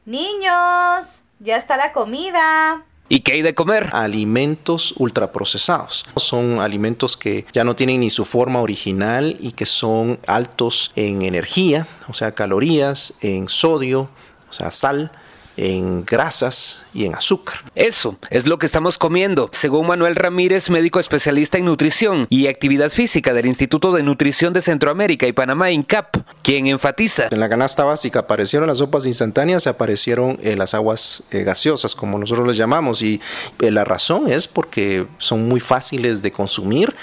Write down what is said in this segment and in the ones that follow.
Niños, ya está la comida. ¿Y qué hay de comer? Alimentos ultraprocesados. Son alimentos que ya no tienen ni su forma original y que son altos en energía, o sea, calorías, en sodio, o sea, sal, en grasas y en azúcar. Eso es lo que estamos comiendo, según Manuel Ramírez, médico especialista en nutrición y actividad física del Instituto de Nutrición de Centroamérica y Panamá, INCAP, quien enfatiza. En la canasta básica aparecieron las sopas instantáneas, aparecieron las aguas gaseosas, como nosotros les llamamos, y la razón es porque son muy fáciles de consumir,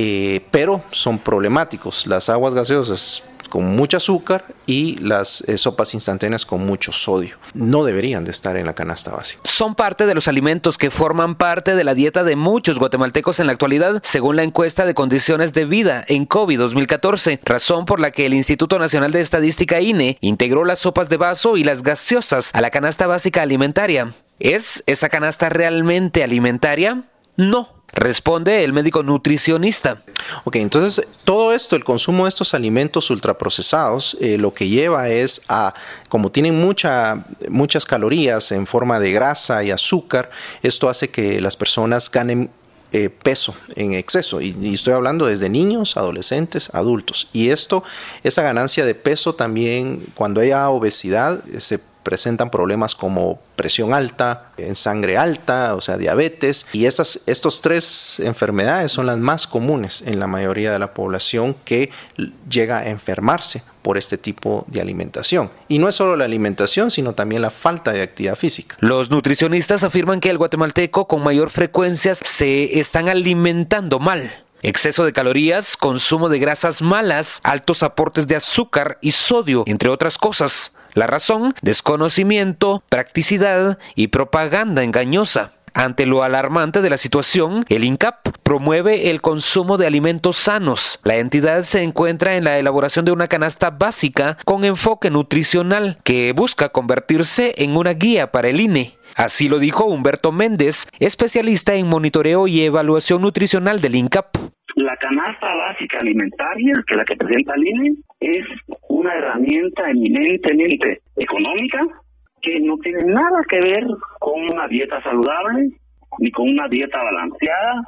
pero son problemáticos. Las aguas gaseosas con mucho azúcar y las sopas instantáneas con mucho sodio. No deberían de estar en la canasta básica. Son parte de los alimentos que forman parte de la dieta de muchos guatemaltecos en la actualidad, según la encuesta de condiciones de vida en COVID 2014, razón por la que el Instituto Nacional de Estadística INE integró las sopas de vaso y las gaseosas a la canasta básica alimentaria. ¿Es esa canasta realmente alimentaria? No, responde el médico nutricionista. Ok, entonces todo esto, el consumo de estos alimentos ultraprocesados, lo que lleva es a, como tienen muchas calorías en forma de grasa y azúcar, esto hace que las personas ganen peso en exceso, y estoy hablando desde niños, adolescentes, adultos, y esa ganancia de peso también, cuando haya obesidad, se presentan problemas como presión alta, en sangre alta, o sea, diabetes, y estos tres enfermedades son las más comunes en la mayoría de la población que llega a enfermarse por este tipo de alimentación. Y no es solo la alimentación, sino también la falta de actividad física. Los nutricionistas afirman que el guatemalteco con mayor frecuencia se están alimentando mal. Exceso de calorías, consumo de grasas malas, altos aportes de azúcar y sodio, entre otras cosas. La razón, desconocimiento, practicidad y propaganda engañosa. Ante lo alarmante de la situación, el INCAP promueve el consumo de alimentos sanos. La entidad se encuentra en la elaboración de una canasta básica con enfoque nutricional que busca convertirse en una guía para el INE. Así lo dijo Humberto Méndez, especialista en monitoreo y evaluación nutricional del INCAP. La canasta básica alimentaria, que es la que presenta el INE, es una herramienta eminentemente económica que no tiene nada que ver con una dieta saludable ni con una dieta balanceada.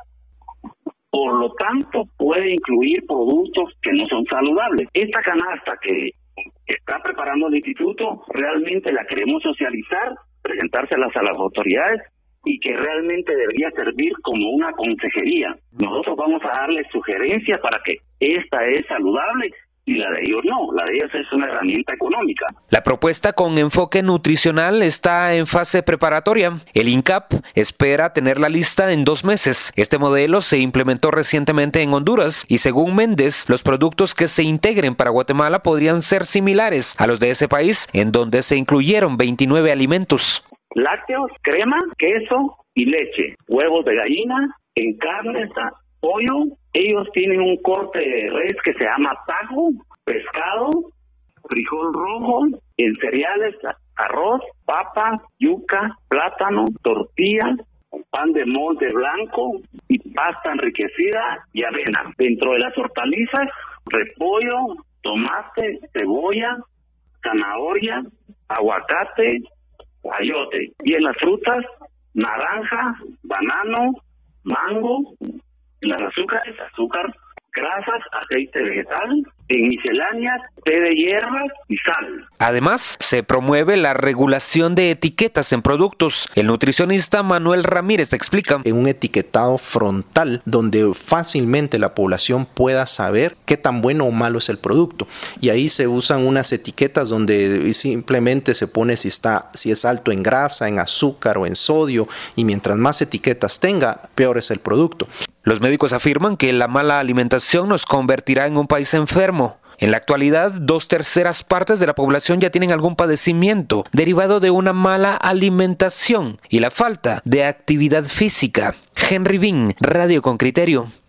Por lo tanto, puede incluir productos que no son saludables. Esta canasta que está preparando el instituto, realmente la queremos socializar, presentárselas a las autoridades y que realmente debería servir como una consejería. Nosotros vamos a darles sugerencias para que esta es saludable y la de ellos no, la de ellos es una herramienta económica. La propuesta con enfoque nutricional está en fase preparatoria. El INCAP espera tenerla lista en 2 meses. Este modelo se implementó recientemente en Honduras y según Méndez, los productos que se integren para Guatemala podrían ser similares a los de ese país, en donde se incluyeron 29 alimentos. Lácteos, crema, queso y leche, huevos de gallina, en carne, pollo. Ellos tienen un corte de res que se llama tajo, pescado, frijol rojo, en cereales, arroz, papa, yuca, plátano, tortilla, pan de molde blanco y pasta enriquecida y avena. Dentro de las hortalizas, repollo, tomate, cebolla, zanahoria, aguacate, ayote. Y en las frutas, naranja, banano, mango. En las azúcares, azúcar, grasas, aceite vegetal, en misceláneas, té de hierbas y sal. Además, se promueve la regulación de etiquetas en productos. El nutricionista Manuel Ramírez explica. En un etiquetado frontal donde fácilmente la población pueda saber qué tan bueno o malo es el producto. Y ahí se usan unas etiquetas donde simplemente se pone si es alto en grasa, en azúcar o en sodio, y mientras más etiquetas tenga, peor es el producto. Los médicos afirman que la mala alimentación nos convertirá en un país enfermo. En la actualidad, 2/3 partes de la población ya tienen algún padecimiento derivado de una mala alimentación y la falta de actividad física. Henry Bean, Radio con Criterio.